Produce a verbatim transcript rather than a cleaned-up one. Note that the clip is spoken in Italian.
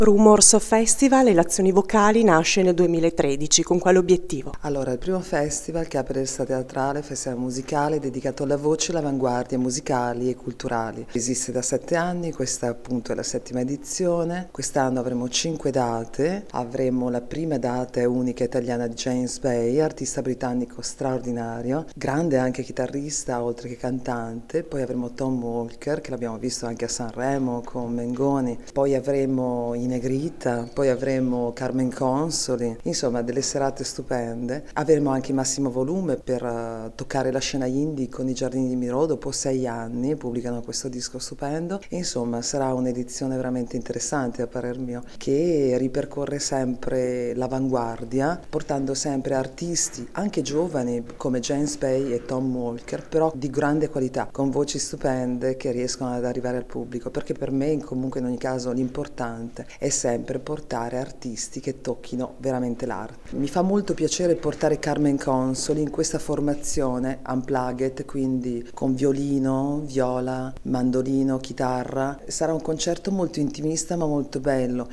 Rumorso Festival e le azioni vocali nasce nel duemilatredici, con quale obiettivo? Allora, il primo festival che apre l'estate teatrale, festival musicale dedicato alla voce e all'avanguardia musicali e culturali. Esiste da sette anni, questa appunto è la settima edizione. Quest'anno avremo cinque date. Avremo la prima data e unica italiana di James Bay, artista britannico straordinario, grande anche chitarrista oltre che cantante. Poi avremo Tom Walker, che l'abbiamo visto anche a Sanremo con Mengoni. Poi avremo in Negrita, poi avremo Carmen Consoli, insomma delle serate stupende. Avremo anche Massimo Volume per uh, toccare la scena indie con i Giardini di Miro, dopo sei anni pubblicano questo disco stupendo. E, insomma sarà un'edizione veramente interessante a parer mio, che ripercorre sempre l'avanguardia, portando sempre artisti anche giovani come James Bay e Tom Walker, però di grande qualità, con voci stupende che riescono ad arrivare al pubblico, perché per me comunque in ogni caso l'importante è sempre portare artisti che tocchino veramente l'arte. Mi fa molto piacere portare Carmen Consoli in questa formazione unplugged, quindi con violino, viola, mandolino, chitarra. Sarà un concerto molto intimista ma molto bello.